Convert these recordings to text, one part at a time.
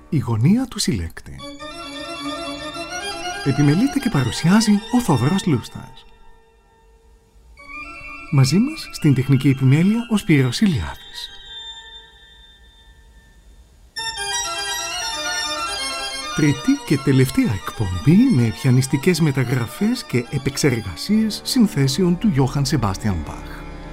Η γωνία του συλλέκτη. Επιμελείται και παρουσιάζει ο Θόδωρος Λούστας. Μαζί μας στην τεχνική επιμέλεια ο Σπύρος Ηλιάδης. Τρίτη και τελευταία εκπομπή με πιανιστικές μεταγραφές και επεξεργασίες συνθέσεων του Γιώχαν Σεμπάστιαν Μπαχ.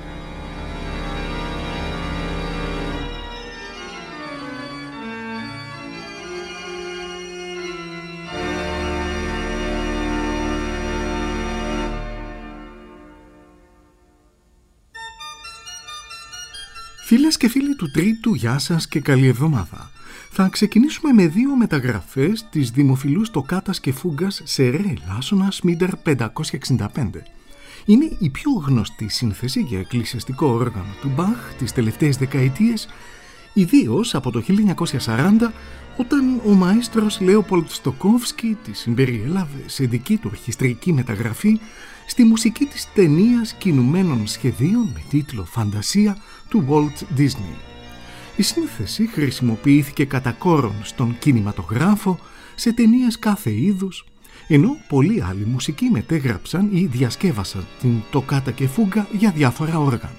Φίλες και φίλοι του Τρίτου, γεια σας και καλή εβδομάδα. Θα ξεκινήσουμε με δύο μεταγραφές της δημοφιλούς τοκάτας και φούγκας σε ρε ελάσσονα Σμίντερ 565. Είναι η πιο γνωστή σύνθεση για εκκλησιαστικό όργανο του Μπαχ τις τελευταίες δεκαετίες, ιδίως από το 1940, όταν ο μαέστρος Λέοπολντ Στοκόφσκι τη συμπεριέλαβε σε δική του ορχιστρική μεταγραφή στη μουσική της ταινίας κινουμένων σχεδίων με τίτλο «Φαντασία» του Walt Disney. Η σύνθεση χρησιμοποιήθηκε κατά κόρον στον κινηματογράφο, σε ταινίες κάθε είδους, ενώ πολλοί άλλοι μουσικοί μετέγραψαν ή διασκεύασαν την τοκάτα και φούγκα για διάφορα όργανα.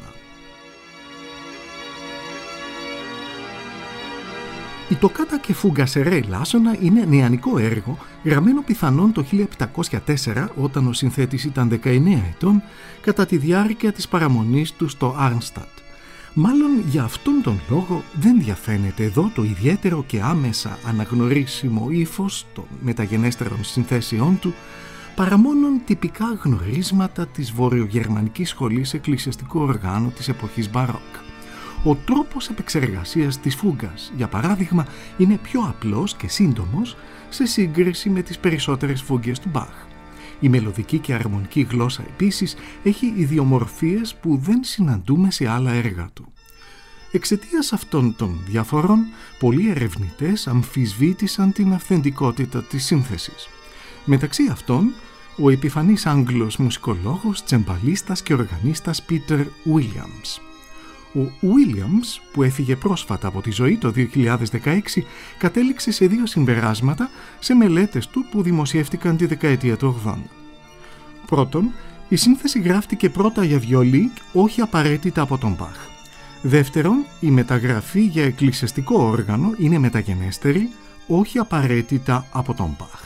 Η τοκάτα και φούγκα σε ρε ελάσσονα είναι νεανικό έργο, γραμμένο πιθανόν το 1704 όταν ο συνθέτης ήταν 19 ετών, κατά τη διάρκεια της παραμονής του στο Άρνσταντ. Μάλλον για αυτόν τον λόγο δεν διαφαίνεται εδώ το ιδιαίτερο και άμεσα αναγνωρίσιμο ύφος των μεταγενέστερων συνθέσεών του, παρά μόνον τυπικά γνωρίσματα της βορειογερμανικής σχολής εκκλησιαστικού οργάνου της εποχής Μπαρόκ. Ο τρόπος επεξεργασίας της φούγκας, για παράδειγμα, είναι πιο απλός και σύντομος σε σύγκριση με τις περισσότερες φούγκες του Μπαχ. Η μελωδική και αρμονική γλώσσα επίσης έχει ιδιομορφίες που δεν συναντούμε σε άλλα έργα του. Εξαιτίας αυτών των διαφορών, πολλοί ερευνητές αμφισβήτησαν την αυθεντικότητα της σύνθεσης. Μεταξύ αυτών, ο επιφανής Άγγλος μουσικολόγος, τσεμπαλίστας και οργανίστας Πίτερ Βίλιαμς. Ο Βίλιαμς, που έφυγε πρόσφατα από τη ζωή το 2016, κατέληξε σε δύο συμπεράσματα σε μελέτες του που δημοσιεύτηκαν τη δεκαετία του 80. Πρώτον, η σύνθεση γράφτηκε πρώτα για βιολί, όχι απαραίτητα από τον Μπαχ. Δεύτερον, η μεταγραφή για εκκλησιαστικό όργανο είναι μεταγενέστερη, όχι απαραίτητα από τον Μπαχ.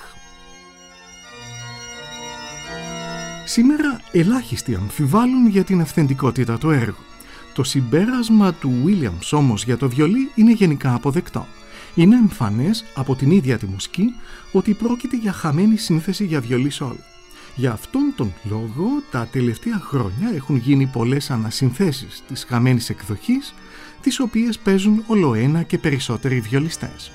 Σήμερα ελάχιστοι αμφιβάλλουν για την αυθεντικότητα του έργου. Το συμπέρασμα του Williams όμως για το βιολί είναι γενικά αποδεκτό. Είναι εμφανές από την ίδια τη μουσική ότι πρόκειται για χαμένη σύνθεση για βιολί σόλο. Για αυτόν τον λόγο τα τελευταία χρόνια έχουν γίνει πολλές ανασυνθέσεις της χαμένης εκδοχής, τις οποίες παίζουν ολοένα και περισσότεροι βιολιστές.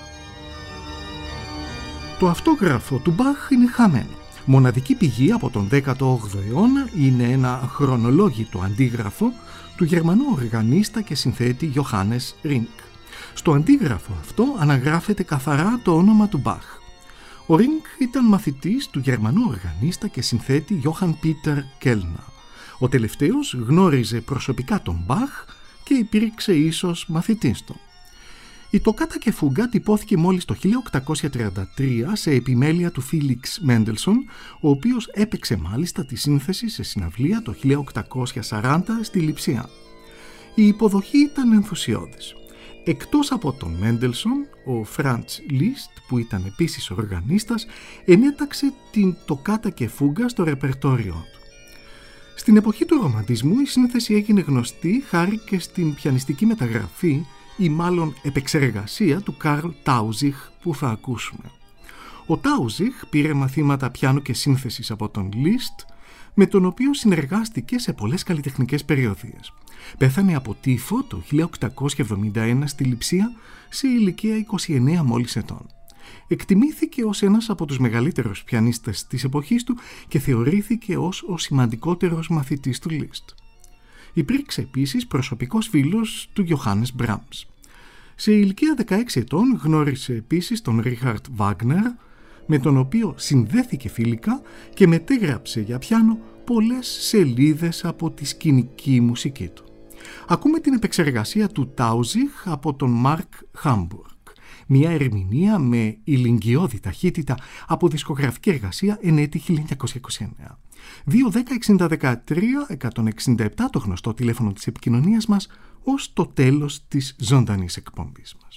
Το αυτόγραφο του Μπαχ είναι χαμένο. Μοναδική πηγή από τον 18ο αιώνα είναι ένα χρονολόγητο αντίγραφο του Γερμανού οργανίστα και συνθέτη Johannes Rinck. Στο αντίγραφο αυτό αναγράφεται καθαρά το όνομα του Μπαχ. Ο Rinck ήταν μαθητής του Γερμανού οργανίστα και συνθέτη Johann Peter Kellner. Ο τελευταίος γνώριζε προσωπικά τον Μπαχ και υπήρξε ίσως μαθητής του. Η τοκάτα και φούγκα τυπώθηκε μόλις το 1833 σε επιμέλεια του Φίλιξ Μέντελσον, ο οποίος έπαιξε μάλιστα τη σύνθεση σε συναυλία το 1840 στη Λειψία. Η υποδοχή ήταν ενθουσιώδης. Εκτός από τον Μέντελσον, ο Φραντς Λίστ, που ήταν επίσης οργανίστας, ενέταξε την τοκάτα και φούγκα στο ρεπερτόριό του. Στην εποχή του ρομαντισμού η σύνθεση έγινε γνωστή χάρη και στην πιανιστική μεταγραφή ή μάλλον επεξεργασία του Καρλ Τάουζιχ που θα ακούσουμε. Ο Τάουζιχ πήρε μαθήματα πιάνου και σύνθεσης από τον Λίστ, με τον οποίο συνεργάστηκε σε πολλές καλλιτεχνικές περιοδίες. Πέθανε από τύφο το 1871 στη Λειψία σε ηλικία 29 μόλις ετών. Εκτιμήθηκε ως ένας από τους μεγαλύτερους πιανίστες της εποχής του και θεωρήθηκε ως ο σημαντικότερος μαθητής του Λίστ. Υπήρξε επίσης προσωπικός φίλος του Johannes Brahms. Σε ηλικία 16 ετών γνώρισε επίσης τον Ρίχαρτ Βάγνερ, με τον οποίο συνδέθηκε φιλικά και μετέγραψε για πιάνο πολλές σελίδες από τη σκηνική μουσική του. Ακούμε την επεξεργασία του Τάουζιχ από τον Μάρκ Χάμπουργκ. Μια ερμηνεία με ηλιγγιώδη ταχύτητα από δισκογραφική εργασία εν έτη 1929. 2-10-60-13-167 το γνωστό τηλέφωνο της επικοινωνίας μας ως το τέλος της ζωντανής εκπομπής μας.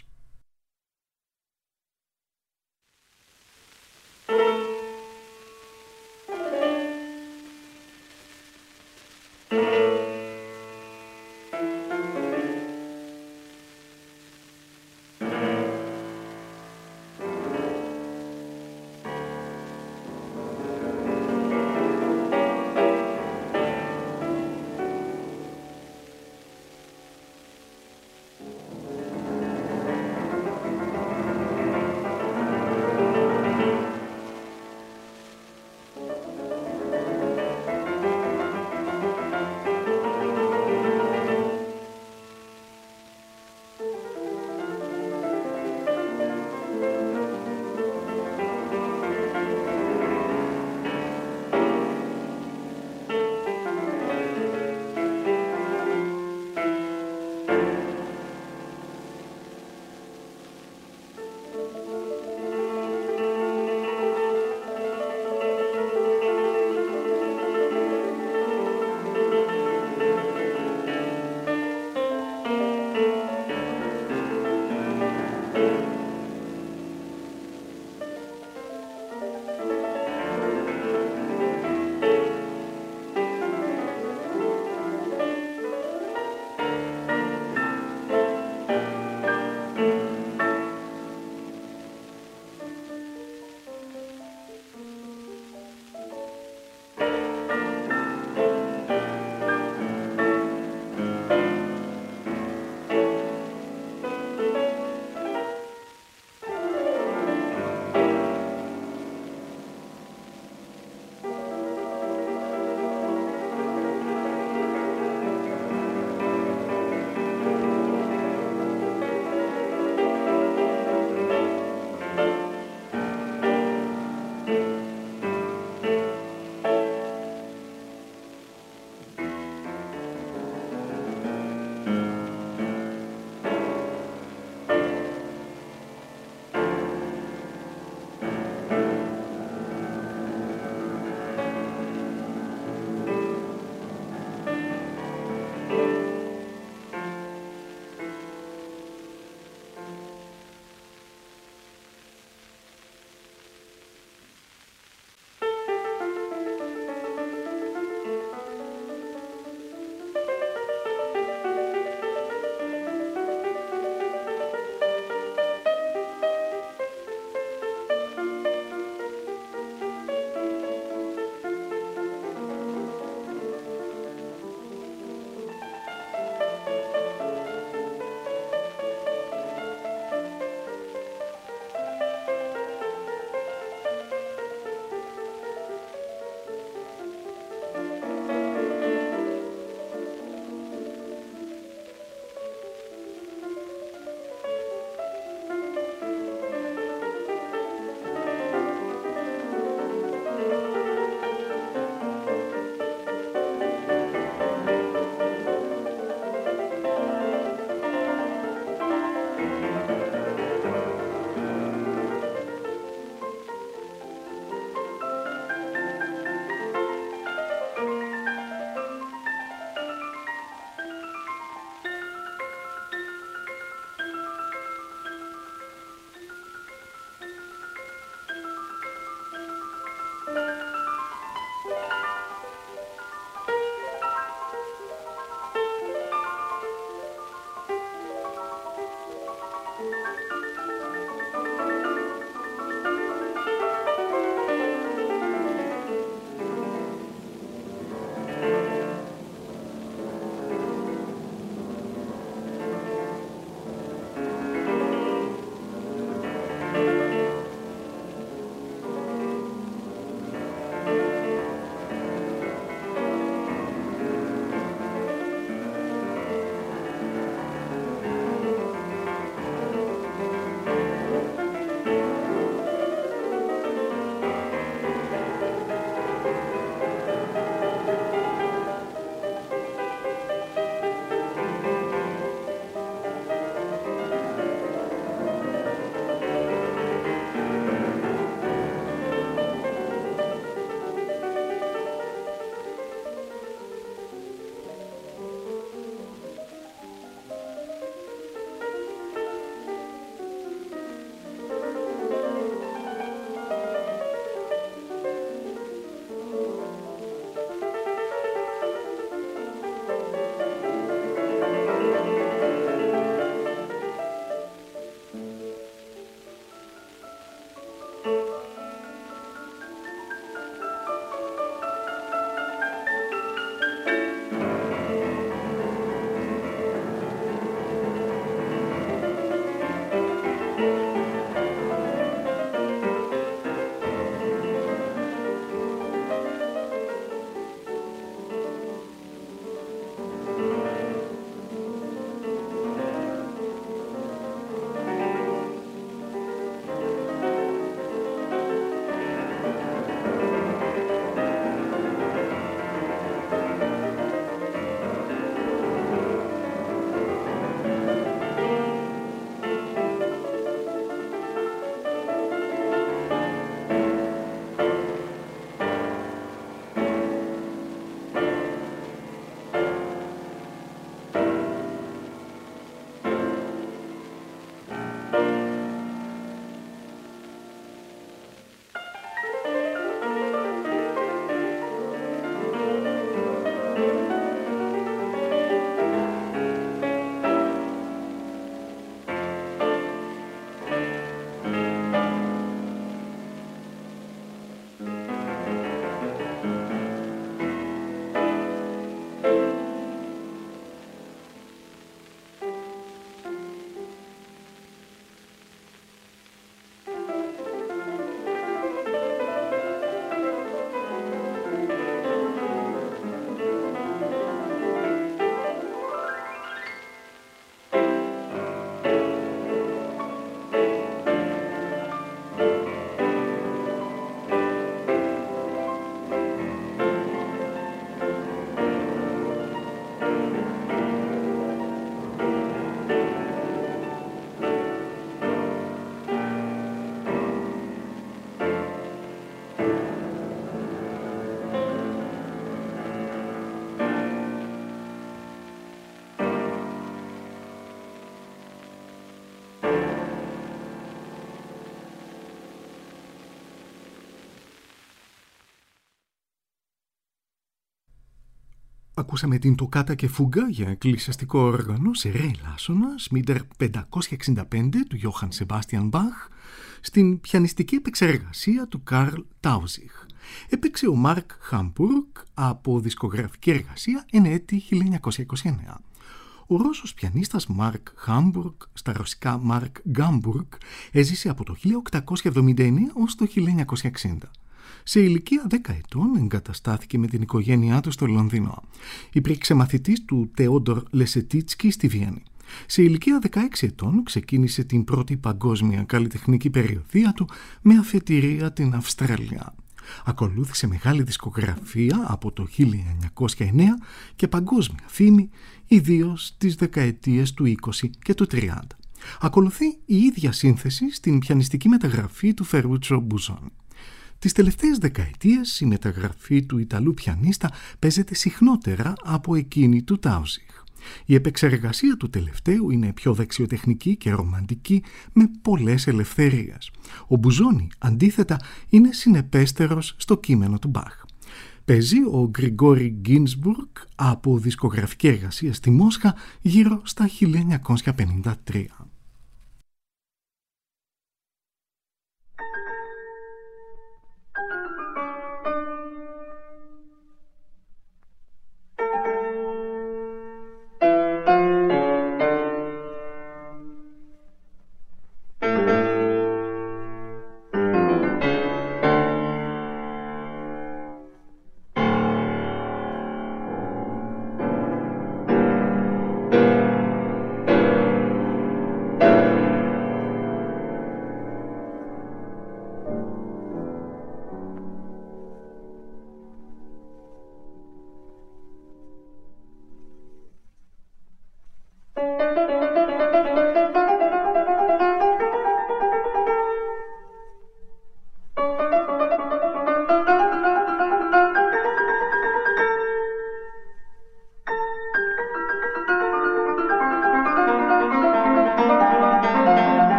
Ακούσαμε την τοκάτα και φούγκα για εκκλησιαστικό όργανο σε ρε ελάσσονα, Σμίντερ 565 του Γιώχαν Σεμπάστιαν Μπαχ, στην πιανιστική επεξεργασία του Καρλ Τάουζιχ. Έπαιξε ο Μάρκ Χάμπουργκ από δισκογραφική εργασία εν έτη 1929. Ο Ρώσος πιανίστας Μάρκ Χάμπουργκ, στα ρωσικά Μάρκ Γκάμπουργκ, έζησε από το 1879 ως το 1960. Σε ηλικία 10 ετών εγκαταστάθηκε με την οικογένειά του στο Λονδίνο. Υπήρξε μαθητής του Τεόντορ Λεσετίτσκι στη Βιέννη. Σε ηλικία 16 ετών ξεκίνησε την πρώτη παγκόσμια καλλιτεχνική περιοδεία του με αφετηρία την Αυστραλία. Ακολούθησε μεγάλη δισκογραφία από το 1909 και παγκόσμια φήμη, ιδίως τις δεκαετίες του 20 και του 30. Ακολουθεί η ίδια σύνθεση στην πιανιστική μεταγραφή του Φερούτσο Μπουζόν. Τις τελευταίες δεκαετίες η μεταγραφή του Ιταλού πιανίστα παίζεται συχνότερα από εκείνη του Τάουζιχ. Η επεξεργασία του τελευταίου είναι πιο δεξιοτεχνική και ρομαντική με πολλές ελευθερίες. Ο Μπουζόνι, αντίθετα, είναι συνεπέστερος στο κείμενο του Μπαχ. Παίζει ο Γκριγόρι Γκίνσμπουργκ από δισκογραφική εργασία στη Μόσχα γύρω στα 1953.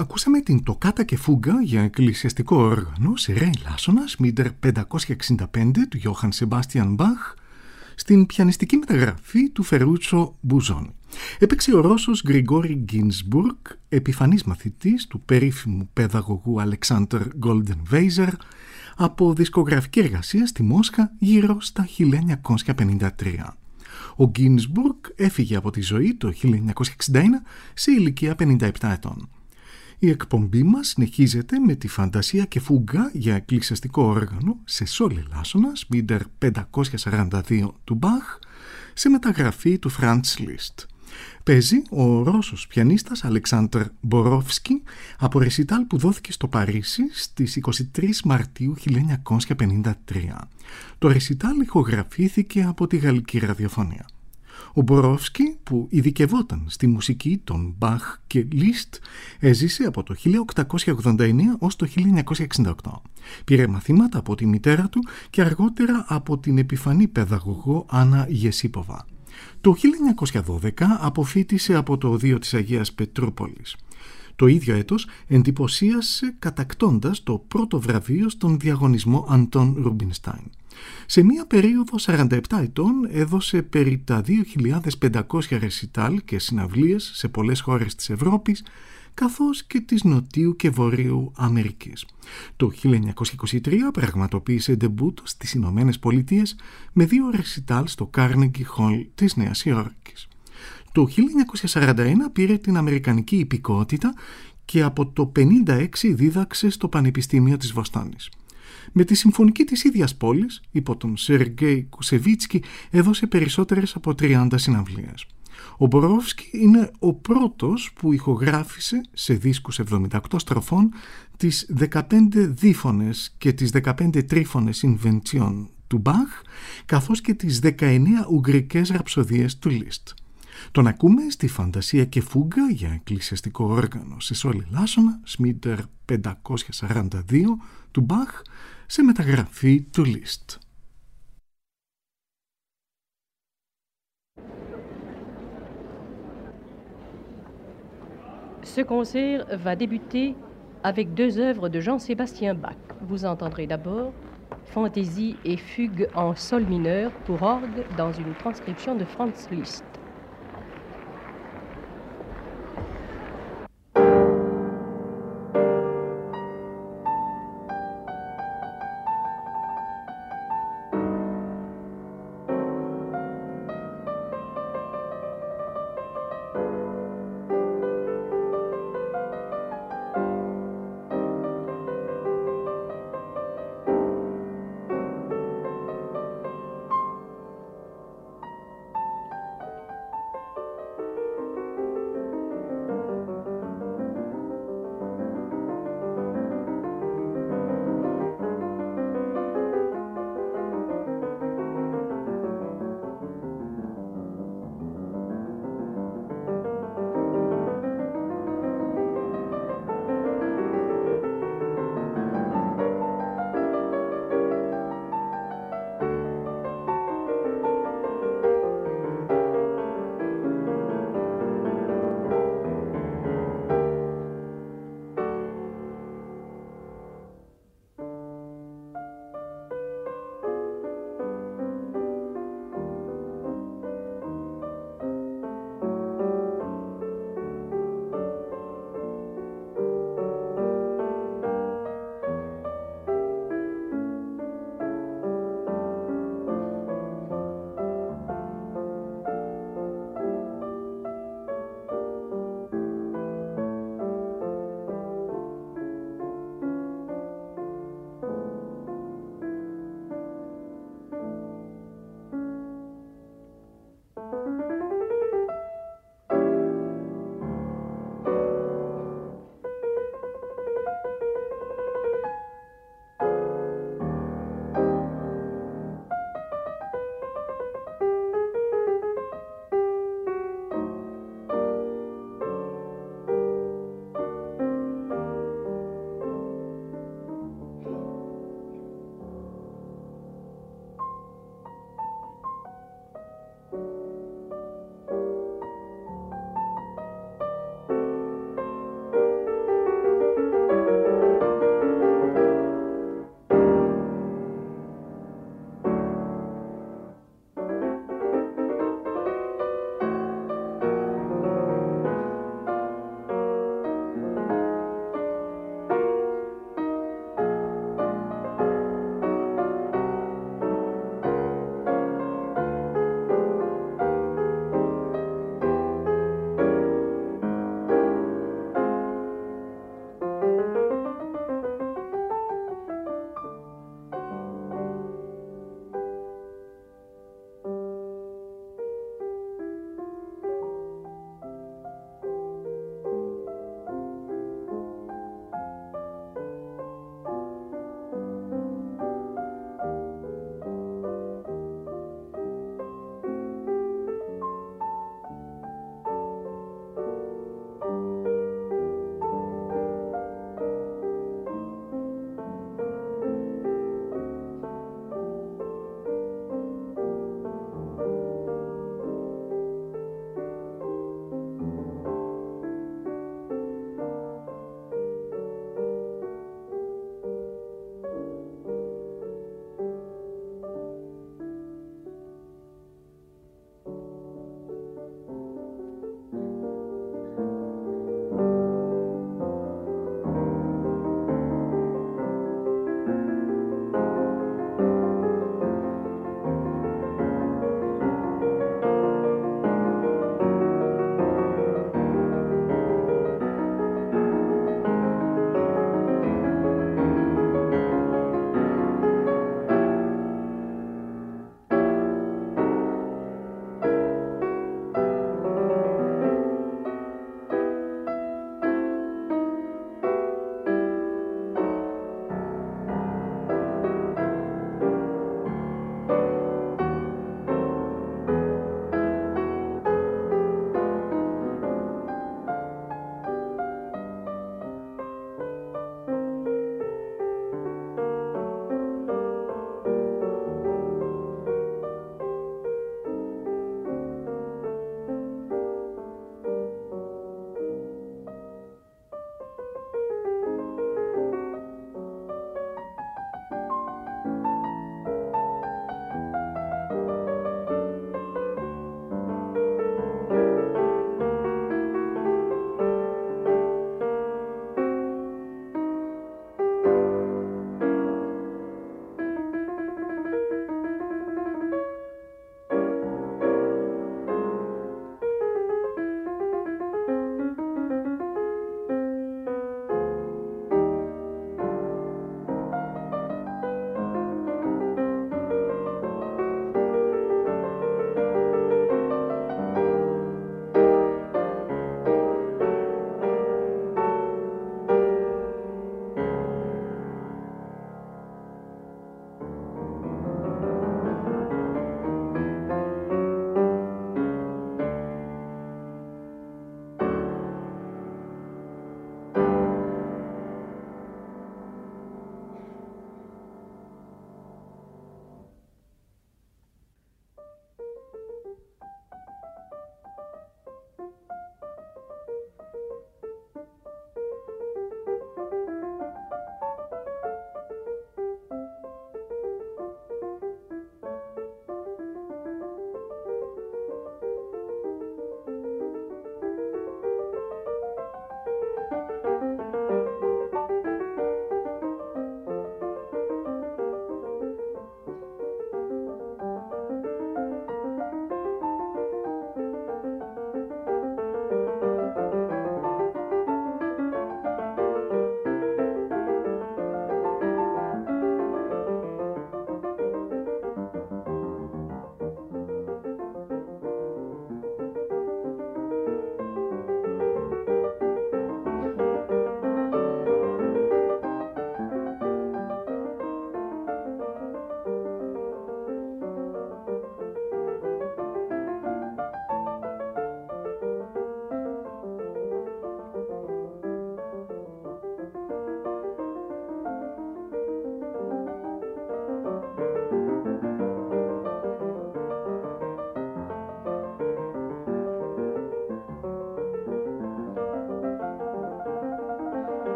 Ακούσαμε την τοκάτα και φούγκα για εκκλησιαστικό όργανο σε ρε λάσονα Σμίντερ 565 του Γιώχαν Σεμπάστιαν Μπαχ στην πιανιστική μεταγραφή του Φερούτσο Μπουζόνι. Έπαιξε ο Ρώσος Γκριγόρι Γκίνσμπουργκ, επιφανής μαθητής του περίφημου παιδαγωγού Αλεξάνδρ Γκόλντενβέιζερ, από δισκογραφική εργασία στη Μόσχα γύρω στα 1953. Ο Γκίνσμπουργκ έφυγε από τη ζωή το 1961 σε ηλικία 57 ετών. Η εκπομπή μας συνεχίζεται με τη φαντασία και φούγκα για εκκλησιαστικό όργανο σε σόλ ελάσσονα Σμίντερ 542 του Μπαχ σε μεταγραφή του Φραντς Λίστ. Παίζει ο Ρώσος πιανίστας Αλεξάνδρ Μπορόφσκι από ρεσιτάλ που δόθηκε στο Παρίσι στις 23 Μαρτίου 1953. Το ρεσιτάλ ηχογραφήθηκε από τη Γαλλική Ραδιοφωνία. Ο Μπορόφσκι, που ειδικευόταν στη μουσική των Μπαχ και Λίστ, έζησε από το 1889 ως το 1968. Πήρε μαθήματα από τη μητέρα του και αργότερα από την επιφανή παιδαγωγό Άννα Γεσίποβα. Το 1912 αποφοίτησε από το Οδείο της Αγίας Πετρούπολης. Το ίδιο έτος εντυπωσίασε κατακτώντας το πρώτο βραβείο στον διαγωνισμό Αντών Ρουμπινστάιν. Σε μία περίοδο 47 ετών έδωσε περί τα 2.500 ρεσιτάλ και συναυλίες σε πολλές χώρες της Ευρώπης, καθώς και της Νοτίου και Βορείου Αμερικής. Το 1923 πραγματοποίησε ντεμπούτ στις Ηνωμένες Πολιτείες με 2 ρεσιτάλ στο Carnegie Hall της Νέας Υόρκης. Το 1941 πήρε την αμερικανική υπηκότητα και από το 1956 δίδαξε στο Πανεπιστήμιο της Βοστόνης. Με τη συμφωνική της ίδιας πόλης, υπό τον Σεργέι Κουσεβίτσκι, έδωσε περισσότερες από 30 συναυλίες. Ο Μπορόφσκι είναι ο πρώτος που ηχογράφησε σε δίσκους 78 στροφών τις 15 δίφωνες και τις 15 τρίφωνες Invention του Μπαχ, καθώς και τις 19 ουγγρικές ραψοδίες του Λίστ. Τον ακούμε στη φαντασία και φούγκα για εκκλησιαστικό όργανο σε σόλ ελάσσονα Σμίντερ 542 του Μπαχ σε μεταγραφή του Λίστ. Ce concert va débuter avec 2 œuvres de Jean-Sébastien Bach. Vous entendrez d'abord Fantaisie et fugue en sol mineur pour orgue dans une transcription de Franz Liszt.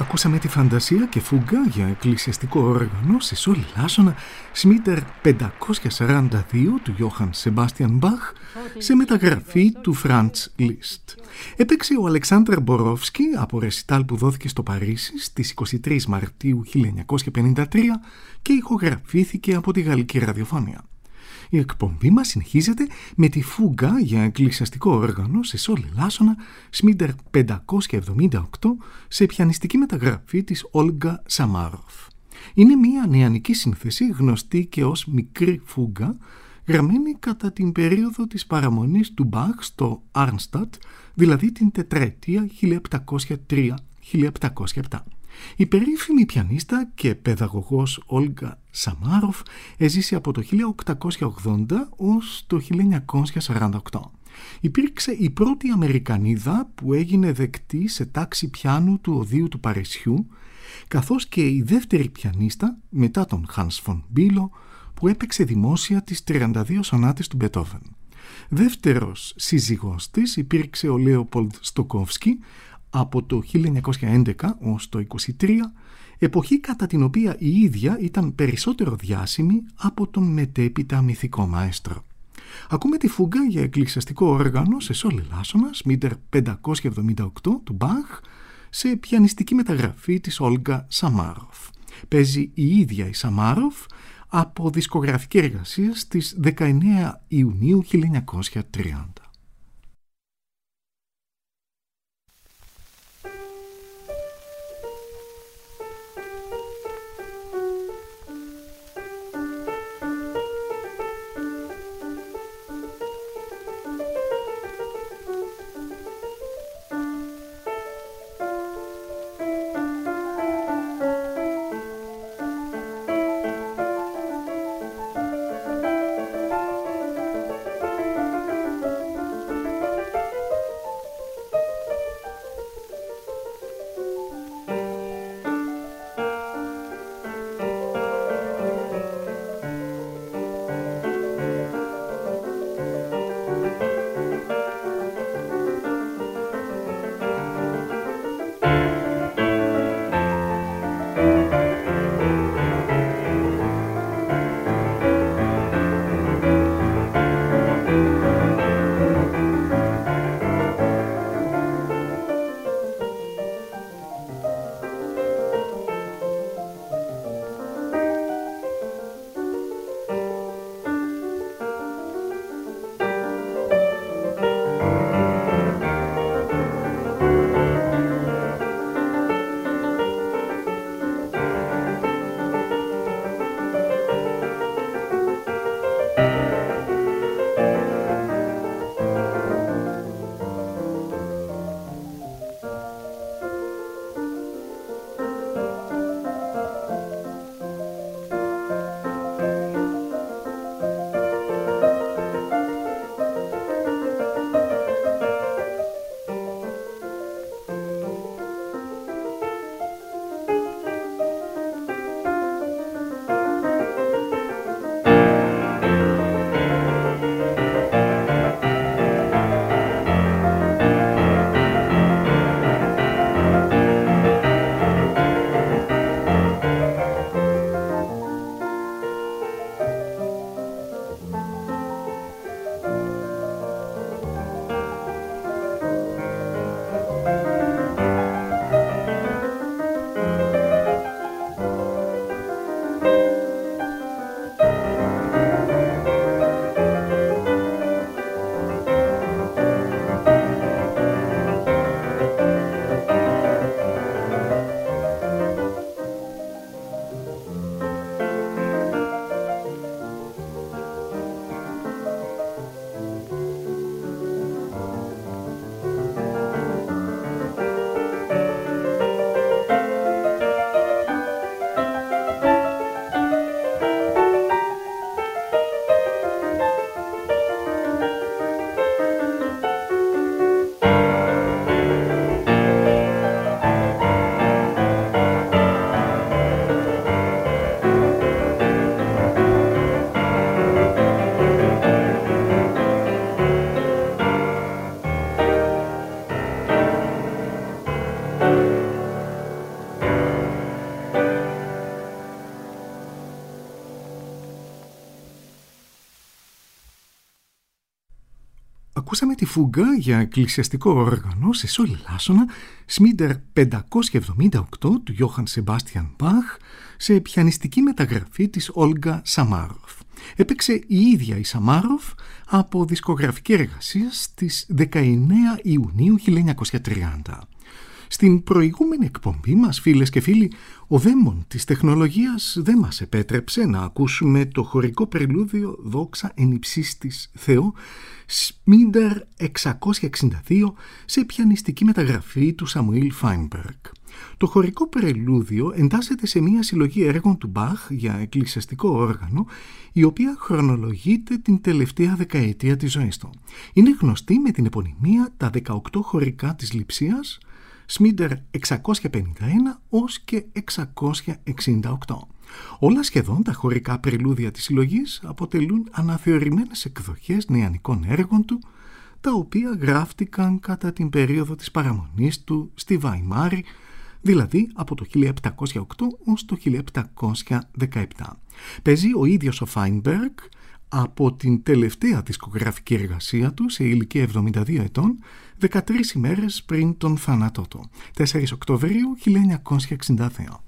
Ακούσαμε τη φαντασία και φούγκα για εκκλησιαστικό όργανο σε σόλ λάσονα Σμίτερ 542 του Γιώχαν Σεμπάστιαν Μπαχ σε μεταγραφή του Φραντς Λίστ. Έπαιξε ο Αλεξάνδρ Μπορόφσκι από ρεσιτάλ που δόθηκε στο Παρίσι στις 23 Μαρτίου 1953 και ηχογραφήθηκε από τη Γαλλική Ραδιοφωνία. Η εκπομπή μας συνεχίζεται με τη φούγκα για εκκλησιαστικό όργανο σε σόλ λάσονα Σμίτερ 578 σε πιανιστική μεταγραφή της Όλγα Σαμάροφ. Είναι μια νεανική σύνθεση γνωστή και ως μικρή φούγκα, γραμμένη κατά την περίοδο της παραμονής του Μπαχ στο Άρνστατ, δηλαδή την τετραετία 1703-1707. Η περίφημη πιανίστα και παιδαγωγός Όλγα Σαμάροφ έζησε από το 1880 ως το 1948. Υπήρξε η πρώτη Αμερικανίδα που έγινε δεκτή σε τάξη πιάνου του Οδείου του Παρισιού, καθώς και η δεύτερη πιανίστα μετά τον Χάνς φον Μπίλο που έπαιξε δημόσια τις 32 σονάτες του Μπετόβεν. Δεύτερος σύζυγός της υπήρξε ο Λέοπολντ Στοκόφσκι από το 1911 ως το 1923, εποχή κατά την οποία η ίδια ήταν περισσότερο διάσημη από τον μετέπειτα μυθικό μαέστρο. Ακούμε τη φούγκα για εκκλησιαστικό όργανο σε σόλ λάσονα Σμίτερ 578 του Μπαχ σε πιανιστική μεταγραφή της Όλγα Σαμάροφ. Παίζει η ίδια η Σαμάροφ από δισκογραφική εργασία στις 19 Ιουνίου 1930. Ακούσαμε τη φούγκα για εκκλησιαστικό όργανο σε σόλ λάσονα Σμίντερ 578 του Γιώχαν Σεμπάστιαν Μπαχ σε πιανιστική μεταγραφή της Όλγα Σαμάροφ. Έπαιξε η ίδια η Σαμάροφ από δισκογραφική εργασία στις 19 Ιουνίου 1930. Στην προηγούμενη εκπομπή μας, φίλες και φίλοι, ο δαίμον της τεχνολογίας δεν μας επέτρεψε να ακούσουμε το χορικό πρελούδιο «Δόξα εν υψίστοις Θεό» Σμίντερ 662 σε πιανιστική μεταγραφή του Σαμουήλ Φάινμπεργκ. Το χορικό πρελούδιο εντάσσεται σε μια συλλογή έργων του Μπαχ για εκκλησιαστικό όργανο, η οποία χρονολογείται την τελευταία δεκαετία της ζωής του. Είναι γνωστή με την επωνυμία «Τα 18 χορικά της Λειψίας», Σμίντερ 651 ως και 668. Όλα σχεδόν τα χορικά πρελούδια της συλλογής αποτελούν αναθεωρημένες εκδοχές νεανικών έργων του, τα οποία γράφτηκαν κατά την περίοδο της παραμονής του στη Βαϊμάρη, δηλαδή από το 1708 ως το 1717. Παίζει ο ίδιος ο Φάινμπεργκ από την τελευταία δισκογραφική εργασία του σε ηλικία 72 ετών, 13 ημέρες πριν τον θάνατό του, 4 Οκτωβρίου 1962.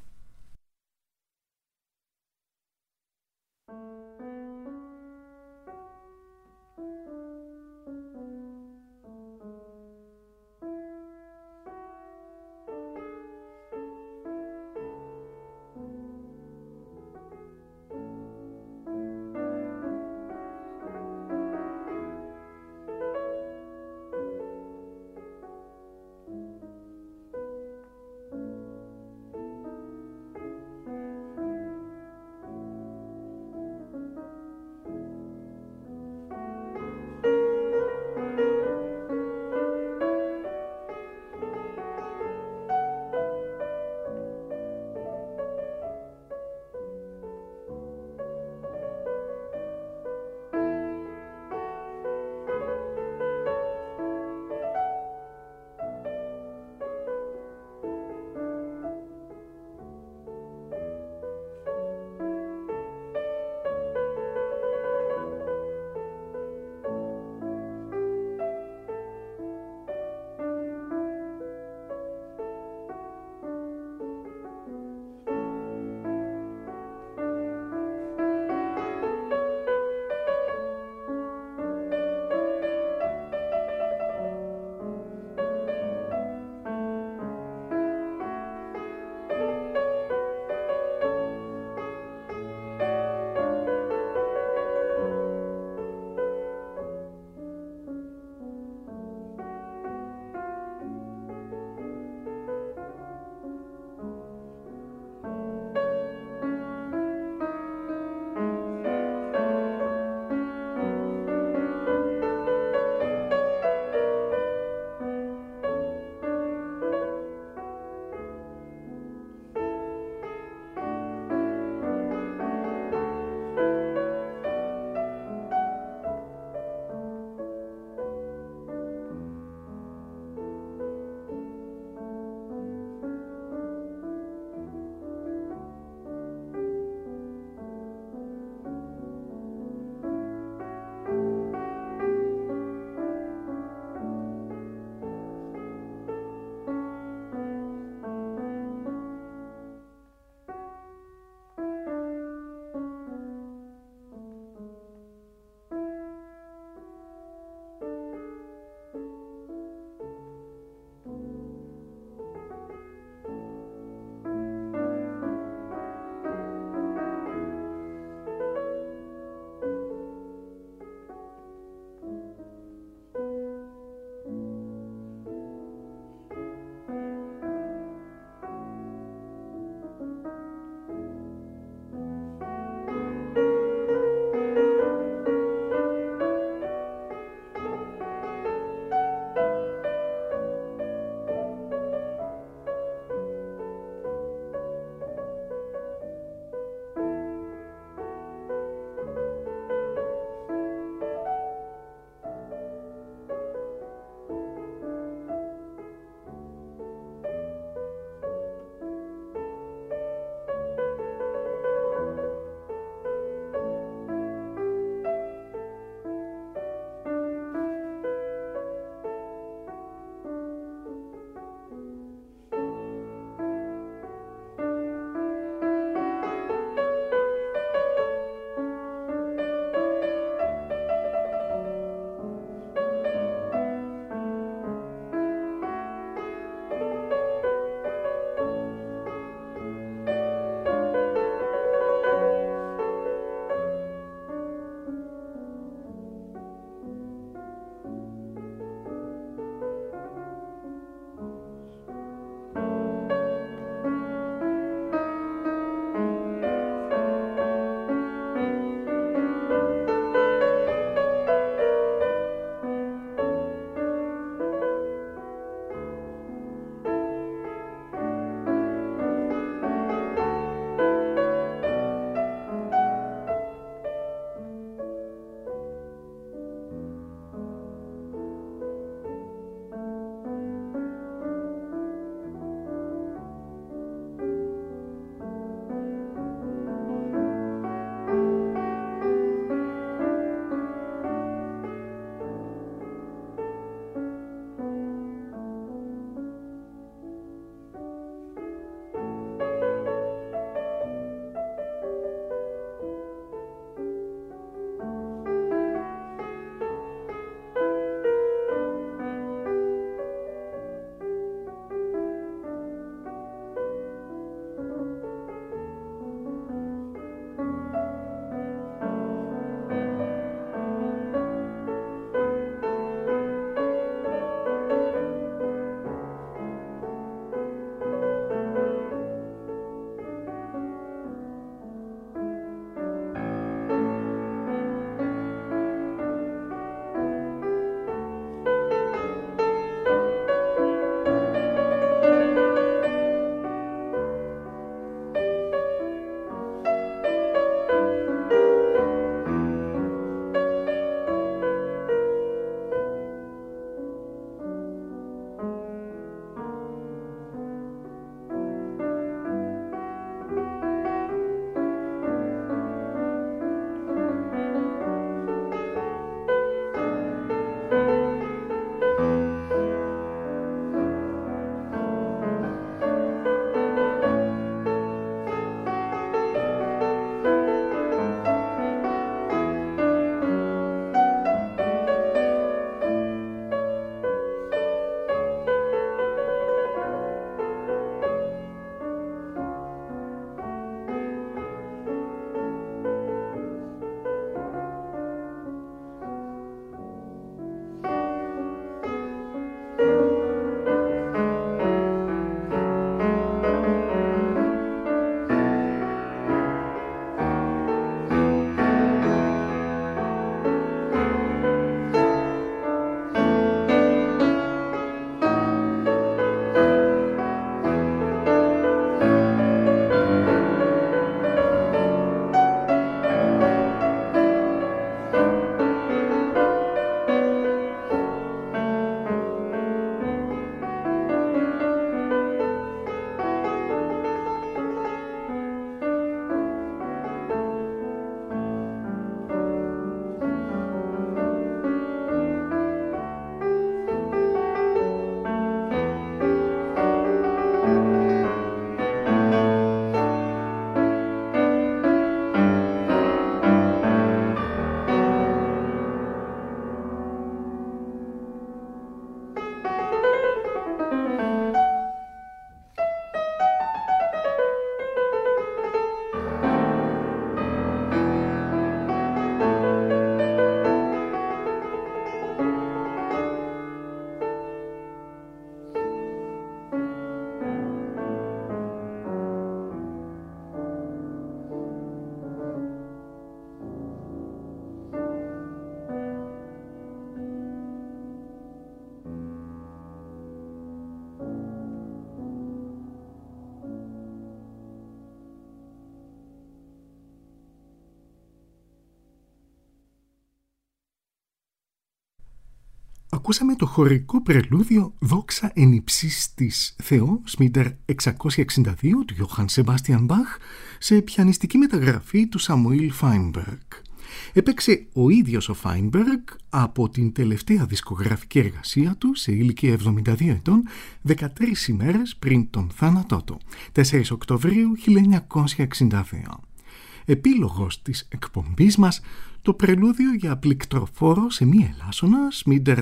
Ακούσαμε το χορικό πρελούδιο «Δόξα εν υψής της Θεό» Σμίντερ 662 του Γιώχαν Σεμπάστιαν Μπαχ σε πιανιστική μεταγραφή του Σαμουήλ Φάινμπεργκ. Έπαιξε ο ίδιος ο Φάινμπεργκ από την τελευταία δισκογραφική εργασία του σε ηλικία 72 ετών 13 ημέρες πριν τον θάνατό του, 4 Οκτωβρίου 1962. Επίλογος της εκπομπής μας, το πρελούδιο για πληκτροφόρο σε μη ελάσσονα Σμίντερ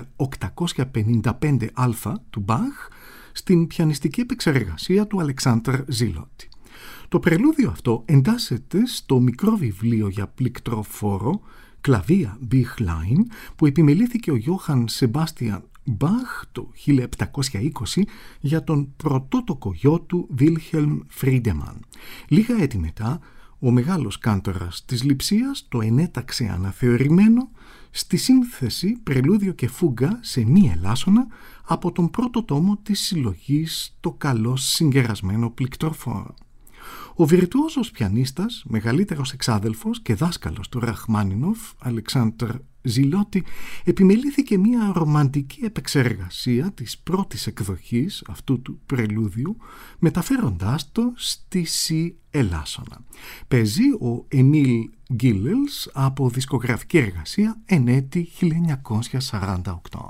855α του Μπαχ στην πιανιστική επεξεργασία του Αλεξάνδρ Ζιλότη. Το πρελούδιο αυτό εντάσσεται στο μικρό βιβλίο για πληκτροφόρο «Κλαβία Bichlein» που επιμελήθηκε ο Γιώχαν Σεμπάστιαν Μπαχ το 1720 για τον πρωτότοκο γιο του Βίλχελμ Φρίντεμαν. Λίγα έτη μετά, ο μεγάλος κάντορας της Λειψίας το ενέταξε αναθεωρημένο στη σύνθεση πρελούδιο και φούγκα σε μη ελάσσονα από τον πρώτο τόμο της συλλογής «Το καλώς συγκερασμένο πληκτροφόρο». Ο βιρτουόζος πιανίστας, μεγαλύτερος εξάδελφος και δάσκαλος του Ραχμάνινοφ, Αλεξάνδρ Ζιλότη, επιμελήθηκε μια ρομαντική επεξεργασία της πρώτης εκδοχής αυτού του πρελούδιου, μεταφέροντάς το στη σι ελάσσονα. Παίζει ο Εμίλ Γκίλελς από δισκογραφική εργασία εν έτη 1948.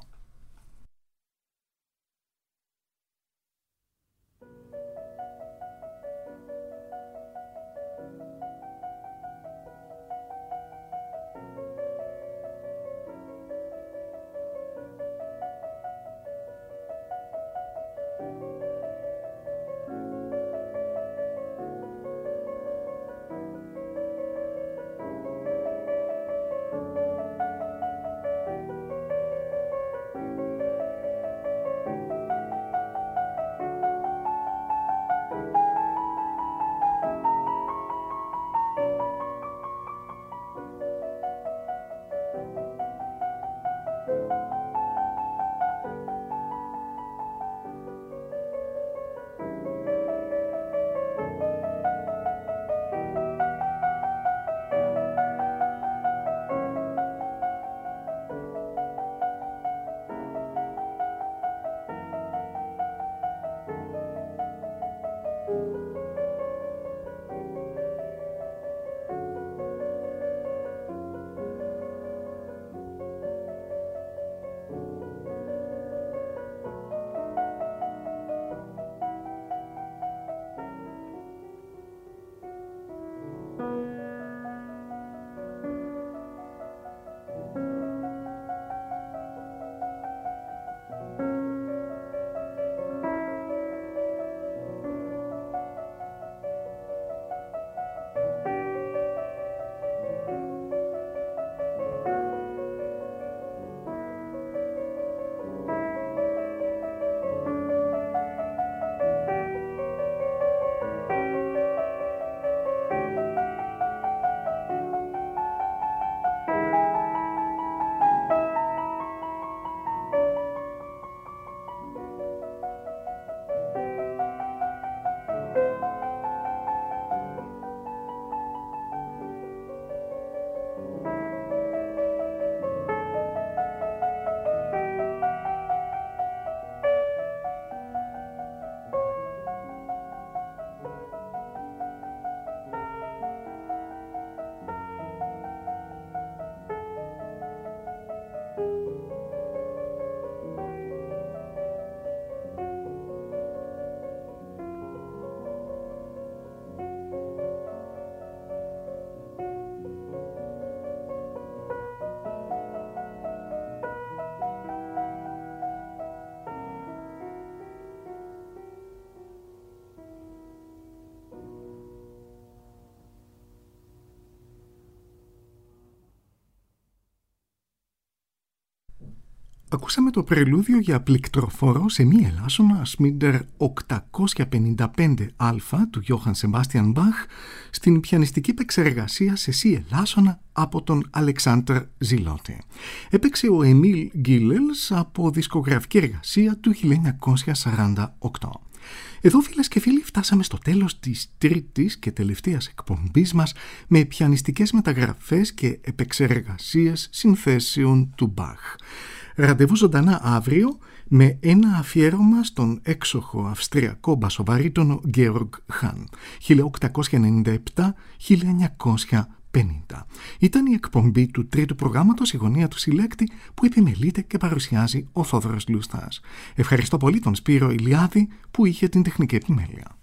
Ακούσαμε το πρελούδιο για πληκτροφόρο σε μη ελάσσονα Σμίντερ 855α του Γιώχαν Σεμπάστιαν Μπαχ στην πιανιστική επεξεργασία σε σι ελάσσονα από τον Αλεξάνδρ Ζιλότη. Έπαιξε ο Εμίλ Γκίλελς από δισκογραφική εργασία του 1948. Εδώ, φίλες και φίλοι, φτάσαμε στο τέλος της τρίτης και τελευταίας εκπομπής μας με πιανιστικές μεταγραφές και επεξεργασίες συνθέσεων του Μπαχ. Ραντεβού ζωντανά αύριο με ένα αφιέρωμα στον έξοχο αυστριακό μπασοβαρίτονο Georg Hahn, 1897-1950. Ήταν η εκπομπή του τρίτου προγράμματος «Η γωνία του συλλέκτη» που επιμελείται και παρουσιάζει ο Θόδωρος Λουστάς. Ευχαριστώ πολύ τον Σπύρο Ηλιάδη που είχε την τεχνική επιμέλεια.